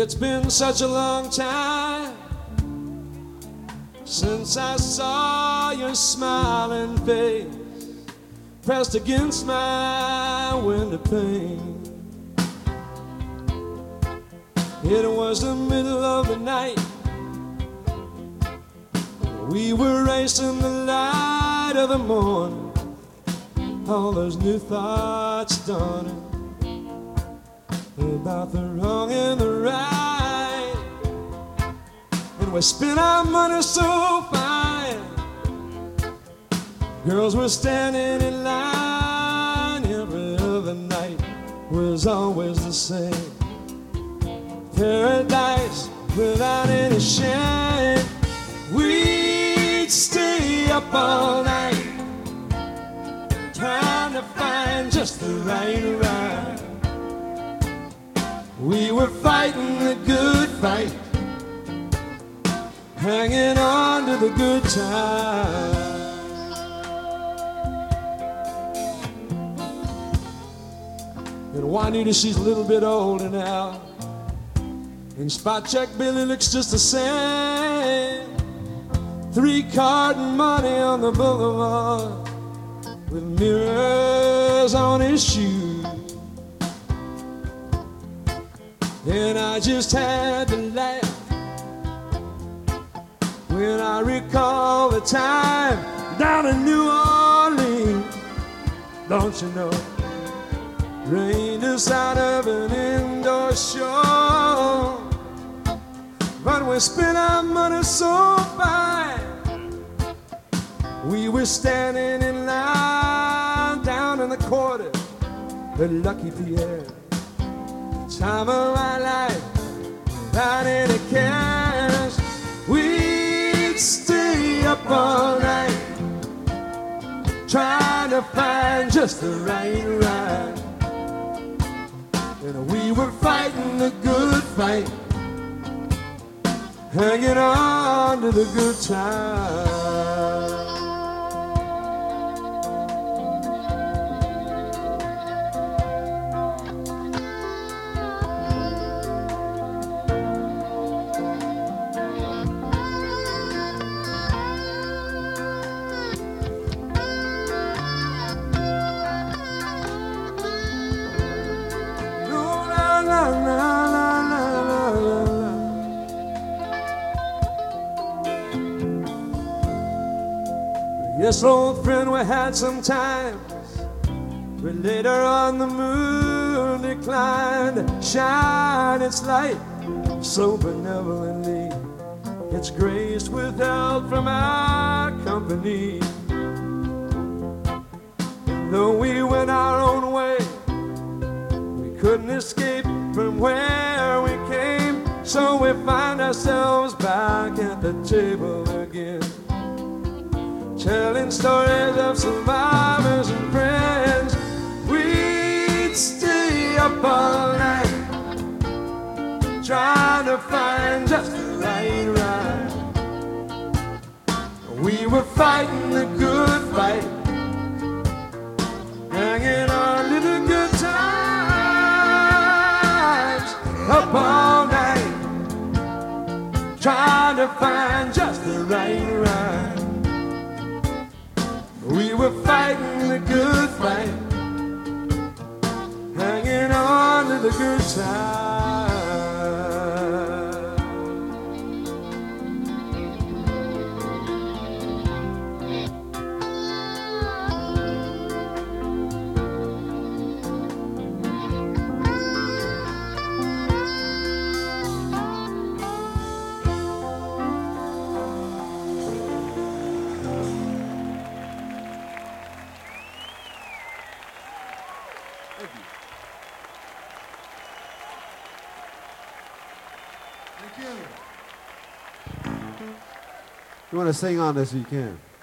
It's been such a long time since I saw your smiling face pressed against my window pane. It was the middle of the night. We were racing the light of the morning. All those new thoughts dawning about the wrong and the right. And we spent our money so fine. Girls were standing in line. Every other night was always the same. Paradise without any shame. We'd stay up all night trying to find just the right ride. We were fighting the good fight, hanging on to the good times. And Juanita, she's a little bit older now, and Spot Check Billy looks just the same. 3-card money on the boulevard with mirrors on his shoes. And I just had to laugh when I recall the time down in New Orleans. Don't you know, rained us out of an indoor show, but we spent our money so fine. We were standing in line down in the quarter at Lucky Pierre. Time of my life, without any cares. We'd stay up all night trying to find just the right ride. And we were fighting the good fight, hanging on to the good times. Yes, old friend, we had some times, but later on the moon declined to shine its light so benevolently. It's graced with help from our company. And though we went our own way, we couldn't escape from where we came. So we find ourselves back at the table again, telling stories of survivors and friends. We'd stay up all night trying to find just the right ride. We were fighting the good fight, hanging on to the good times. Up all night trying to find just the right ride. We were fighting the good fight, hanging on to the good times. You want to sing on this, you can.